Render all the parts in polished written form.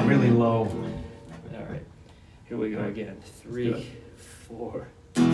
really low. All right, here we go again. 3, 4.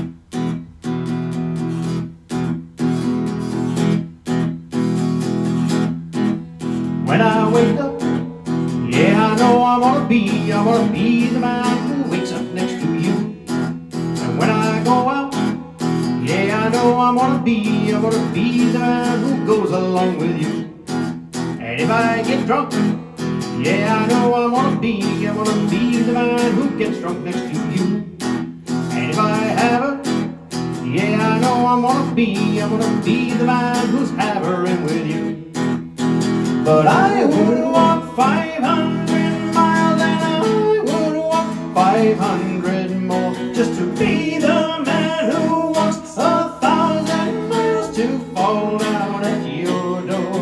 When I wake up, yeah, I know I wanna be the man who wakes up next to you. And when I go out, yeah, I know I wanna be the man who goes along with you. And if I get drunk, yeah, I know I wanna be the man who gets drunk next to you. And if I have her, yeah, I know I wanna be the man who's havering with you. But I would walk 500 miles and I would walk 500 more just to be the man who walks 1,000 miles to fall down at your door.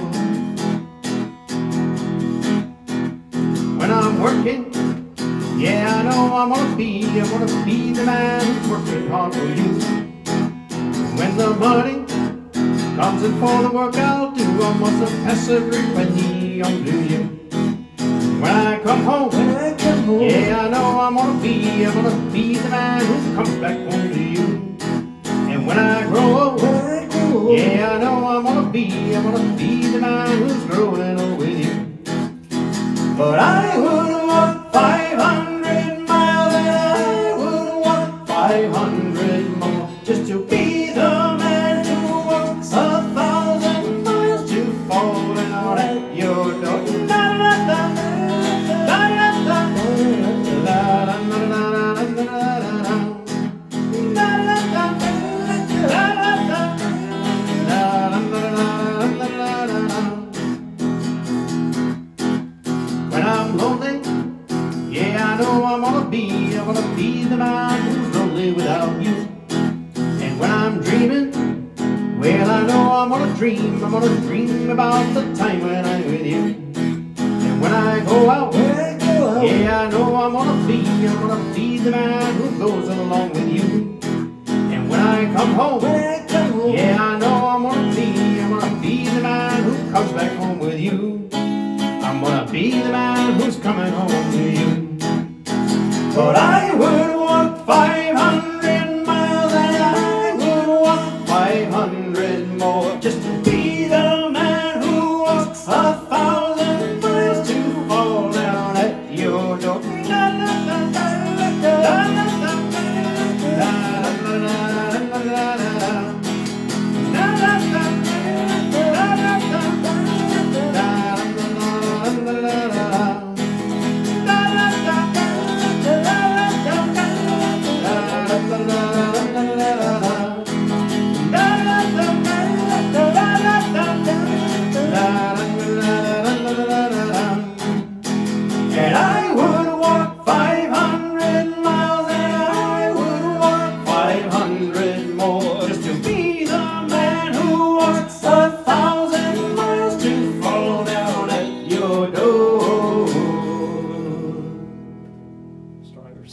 When I'm working, yeah, I know I wanna be the man who's working hard for you. When the money comes in for the work I'll do, I must pass every penny on to you. When I come home, yeah, I know I wanna be the man who comes back home to you. And when I grow old, yeah, I know I wanna be the man who's growing old with you. But I would walk 500 miles and I would walk 500 more just to be the man who walks 1,000 miles to fall down at your door. When I'm lonely, yeah, I know I wanna be the man who's lonely without you. And when I'm dreaming, well, I know I'm gonna dream about the time when I'm with you. And when I go out, yeah, I know I'm gonna be the man who goes along with you. And when I come home, yeah, I know I'm gonna be the man who comes back home with you. I'm gonna be the man who's coming home to you. But I